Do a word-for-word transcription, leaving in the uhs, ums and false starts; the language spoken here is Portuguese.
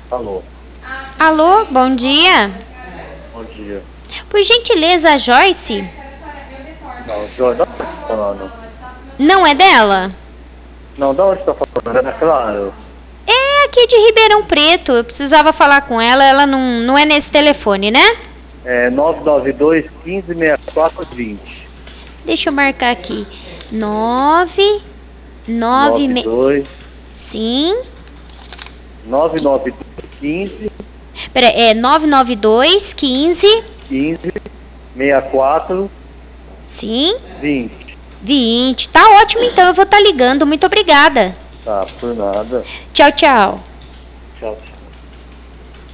Alô, Alô, bom dia. bom dia. Por gentileza, a Joyce? Não, Jorge, da onde você tá falando? Não é dela? Não, da onde você tá falando? É claro. É aqui de Ribeirão Preto. Eu precisava falar com ela. Ela não, não é nesse telefone, né? É nove nove dois, um cinco, seis quatro, dois zero. Deixa eu marcar aqui. Nove, nove, nove me... dois, Sim. nove nove dois, quinze, Pera, é nove nove dois, quinze. quinze, seis quatro, Sim. vinte. Vinte. Tá ótimo, então. Eu vou estar ligando. Muito obrigada. Tá, por nada. Tchau, tchau. Tchau, tchau.